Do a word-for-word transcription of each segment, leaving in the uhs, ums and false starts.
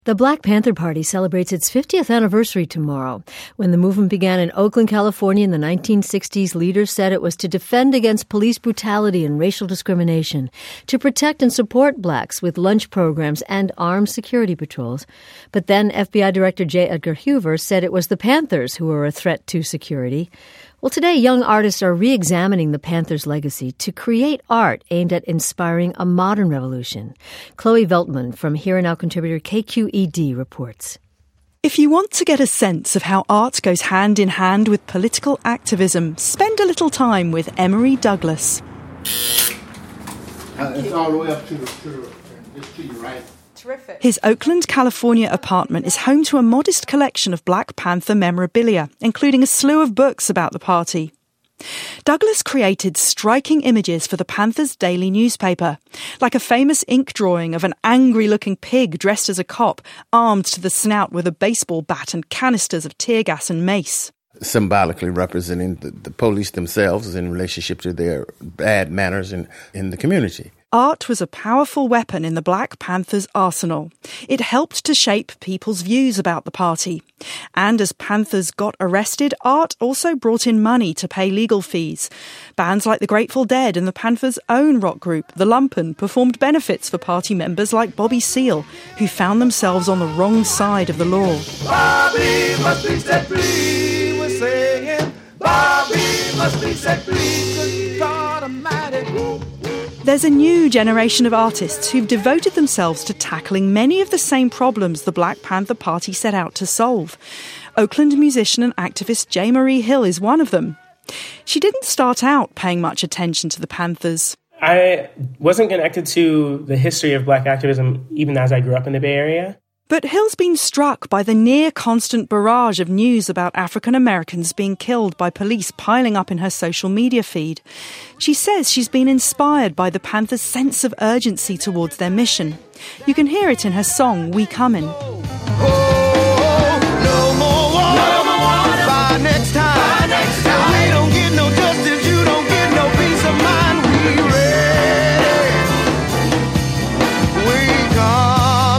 The Black Panther Party celebrates its fiftieth anniversary tomorrow. When the movement began in Oakland, California in the nineteen sixties, leaders said it was to defend against police brutality and racial discrimination, to protect and support blacks with lunch programs and armed security patrols. But then F B I Director J. Edgar Hoover said it was the Panthers who were a threat to security. Well, today, young artists are re-examining the Panthers' legacy to create art aimed at inspiring a modern revolution. Chloe Veltman from Here and Now contributor K Q E D reports. If you want to get a sense of how art goes hand in hand with political activism, spend a little time with Emory Douglas. Uh, it's all the way up to the, to the, just to your right. Terrific. His Oakland, California apartment is home to a modest collection of Black Panther memorabilia, including a slew of books about the party. Douglas created striking images for the Panthers' daily newspaper, like a famous ink drawing of an angry-looking pig dressed as a cop, armed to the snout with a baseball bat and canisters of tear gas and mace. Symbolically representing the, the police themselves in relationship to their bad manners in, in the community. Art was a powerful weapon in the Black Panthers' arsenal. It helped to shape people's views about the party. And as Panthers got arrested, art also brought in money to pay legal fees. Bands like the Grateful Dead and the Panthers' own rock group, The Lumpen, performed benefits for party members like Bobby Seale, who found themselves on the wrong side of the law. Bobby must be set free, we're saying. Bobby must be set free, 'cause God Almighty. There's a new generation of artists who've devoted themselves to tackling many of the same problems the Black Panther Party set out to solve. Oakland musician and activist J. Marie Hill is one of them. She didn't start out paying much attention to the Panthers. I wasn't connected to the history of black activism even as I grew up in the Bay Area. But Hill's been struck by the near-constant barrage of news about African Americans being killed by police piling up in her social media feed. She says she's been inspired by the Panthers' sense of urgency towards their mission. You can hear it in her song, We Comin'. Oh, no more war, no more war. By next time, by next time. We don't get no justice, you don't get no peace of mind. We ready, we coming.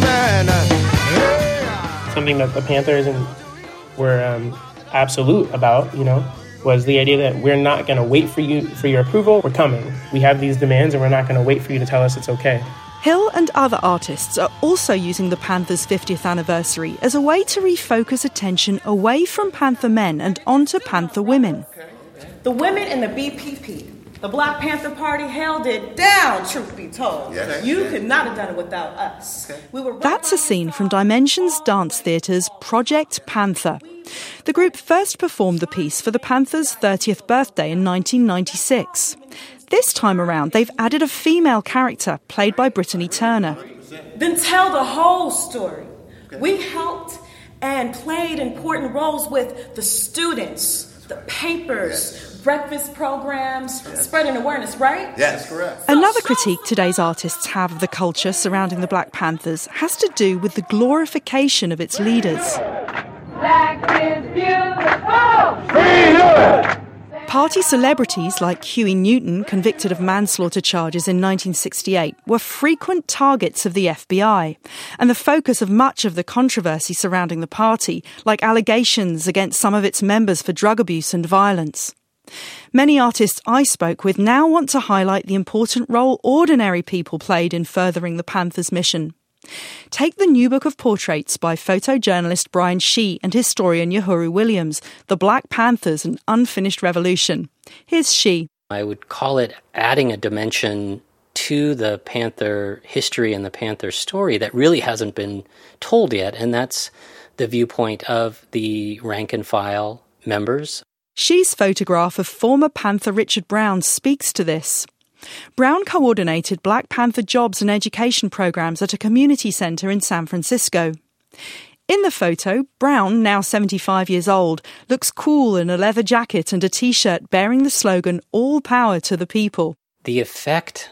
Something that the Panthers and were um, absolute about, you know, was the idea that we're not going to wait for you for your approval. We're coming. We have these demands, and we're not going to wait for you to tell us it's okay. Hill and other artists are also using the Panthers' fiftieth anniversary as a way to refocus attention away from Panther men and onto Panther women. The women in the B P P, the Black Panther Party, held it down, truth be told. Yes. You could not have done it without us. We were right. That's a scene from Dimensions Dance Theatre's Project Panther. The group first performed the piece for the Panthers' thirtieth birthday in nineteen ninety-six. This time around, they've added a female character, played by Brittany Turner. Then tell the whole story. We helped and played important roles with the students, the papers, breakfast programs, yes. Spreading awareness, right? Yes, correct. Another critique today's artists have of the culture surrounding the Black Panthers has to do with the glorification of its leaders. Black is beautiful! Freedom! Party celebrities like Huey Newton, convicted of manslaughter charges in nineteen sixty-eight, were frequent targets of the F B I and the focus of much of the controversy surrounding the party, like allegations against some of its members for drug abuse and violence. Many artists I spoke with now want to highlight the important role ordinary people played in furthering the Panthers' mission. Take the new book of portraits by photojournalist Brian Shee and historian Uhuru Williams, The Black Panthers, An Unfinished Revolution. Here's Shee. I would call it adding a dimension to the Panther history and the Panther story that really hasn't been told yet, and that's the viewpoint of the rank and file members. Shee's photograph of former Panther Richard Brown speaks to this. Brown coordinated Black Panther jobs and education programs at a community centre in San Francisco. In the photo, Brown, now seventy-five years old, looks cool in a leather jacket and a T-shirt bearing the slogan, All Power to the People. The effect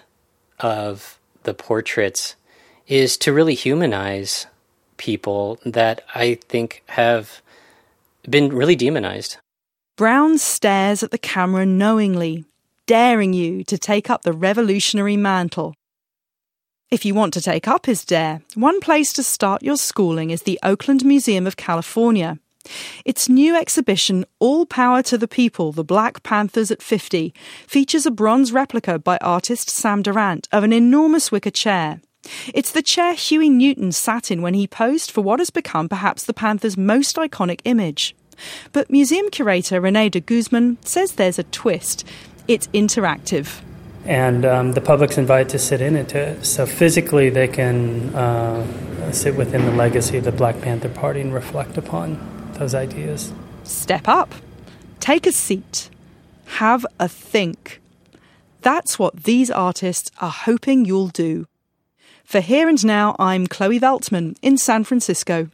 of the portraits is to really humanize people that I think have been really demonized. Brown stares at the camera knowingly, daring you to take up the revolutionary mantle. If you want to take up his dare, one place to start your schooling is the Oakland Museum of California. Its new exhibition, All Power to the People, The Black Panthers at fifty, features a bronze replica by artist Sam Durant of an enormous wicker chair. It's the chair Huey Newton sat in when he posed for what has become perhaps the Panthers' most iconic image. But museum curator Rene de Guzman says there's a twist. It's interactive. And um, the public's invited to sit in it. So physically they can uh, sit within the legacy of the Black Panther Party and reflect upon those ideas. Step up. Take a seat. Have a think. That's what these artists are hoping you'll do. For Here and Now, I'm Chloe Veltman in San Francisco.